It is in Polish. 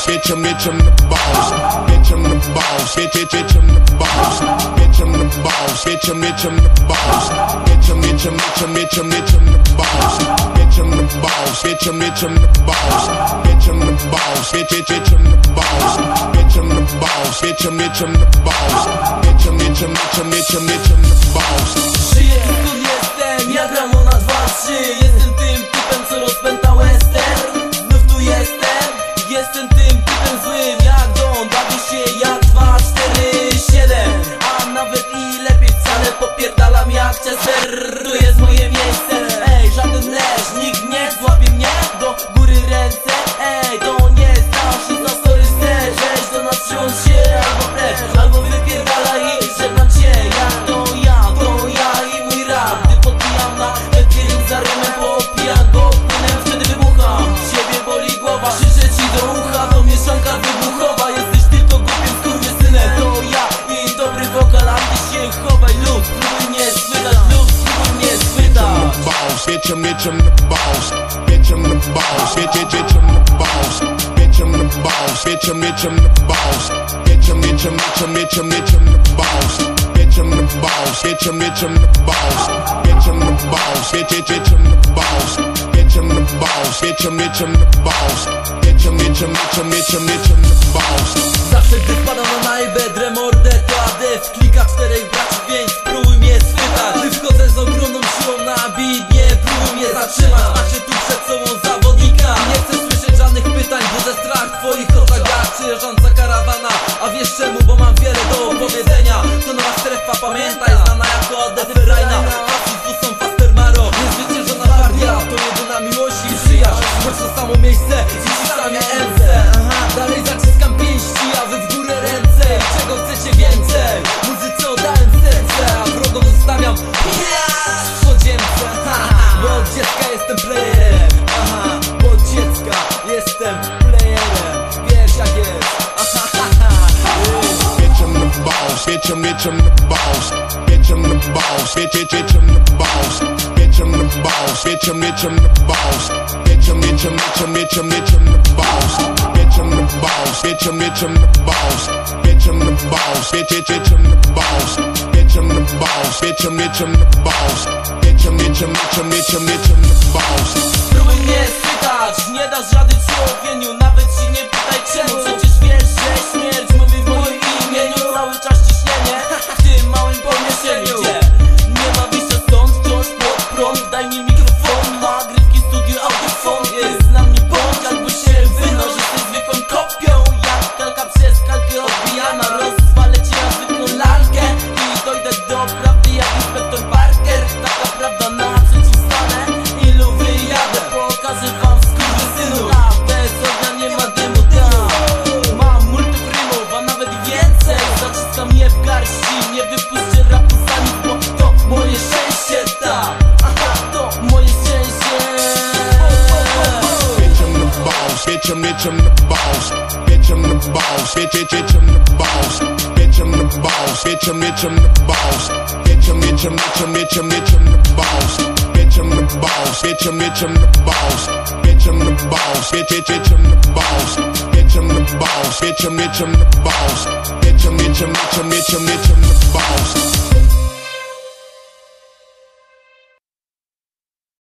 bitch him the boss, bitch him the boss, bitch him the boss, bitch him the boss, bitch him the boss, bitch him the boss, bitch him the boss, bitch him the boss, bitch him the boss, bitch him the boss, bitch him the boss, bitch him the boss, bitch him the boss. Żyję, tu jestem, ja gram na 2-3. Jestem tym typem, co rozpęta western. Znów tu jestem, jestem tym typem złym jak Don. Bawię się jak 2, 4, 7, a nawet i lepiej wcale. Popierdalam jak Chester, to jest moje miejsce. Ej, żaden leż, nikt nie złapie mnie. Do góry ręce, ej, to nie stało się za story ser. Weź do nas przyłącz się, albo precz, albo wypierdalaj i żegnam cię. Jak to ja i mój rap. Gdy podbijam na metering za rymem, popijam go płynem, wtedy wybucham. Ciebie boli głowa, krzyczę ci do ucha, to mieszanka wybuchowa. Jesteś tylko głupim skurwysynem. To ja i dobry wokal, a ty się chowaj lub spróbuj mnie schwytać, spróbuj mnie schwytać. Bitch him the boss, bitch him the boss, bitch him the boss, bitch him the boss, bitch him the boss, bitch him the boss, bitch him the boss, bitch him the boss, bitch him the boss, bitch him the boss, bitch him the boss, bitch him the boss, bitch him the boss. Zawsze gdy wpadam na najbę, drę mordę, to AD w klikach 4 braci, więc spróbuj mnie schwytać. Gdy wchodzę z ogromną siłą na beat, nie próbuj mnie zatrzymać. Macie tu przed sobą zawodnika, nie chcę słyszeć żadnych pytań, budzę strach w twoich oczach jak przyjeżdżąca karawana. A wiesz czemu? Bo mam wiele do opowiedzenia. To nowa strefa, pamiętaj, znana jako AD Ferajna. Fascistów są Fastermaro, niezwyciężona partia, to jedyna miłość i przyjaźń. Choć to samo miejsce, dziś sami MC. Dalej zaciskam pięści, a wy w górę ręce. Czego chcecie więcej? Muzyce oddałem serce, a wrogom zostawiam w podziemce. Bo od dziecka jestem playerem. Bo od dziecka jestem playerem. Wiesz jak jest. Bitch him the boss, bitch him the boss, bitch him the boss, bitch him the boss, bitch him the boss, bitch him the boss, bitch him the boss, bitch him the boss, bitch him the boss, bitch him the boss, bitch him the boss, bitch him the boss, bitch him the boss, bitch him the boss. Spróbuj mnie schwytać, nie dasz rady człowieniu, nawet ci nie pytaj czemu. Przecież wiesz, że śmierć mówi w moim imieniu. Cały czas ciśnienie w tym małym pomieszczeniu, gdzie nie ma wyjścia stąd, wciąż pod prąd. Daj mi mikrofon, nagrywki, studio, audiofon. Jest z nami bądź, albo się wynoś. Jesteś zwykłą kopią, jak kalka przez kalkę odbijana. Rozwalę ci na zwykłą lalkę i dojdę do prawdy jak inspektor Parker. Taka prawda naprzeciwstanę, ilu wyjadę, pokażę wam skurwysynu. Bez ognia nie ma dymu, mam multifrymów, a nawet więcej. Zaciskam je w garści, nie wypuszczę rapu za nic, bo to moje szczęście, to moje szczęście. Bitch him the boss, bitch him the boss, bitch him the boss, bitch him the boss, bitch him the boss, bitch him the boss, bitch him the boss, bitch him the boss, bitch him the boss, bitch him the boss, bitch him the boss, bitch him the boss, bitch him the boss, bitch him the boss.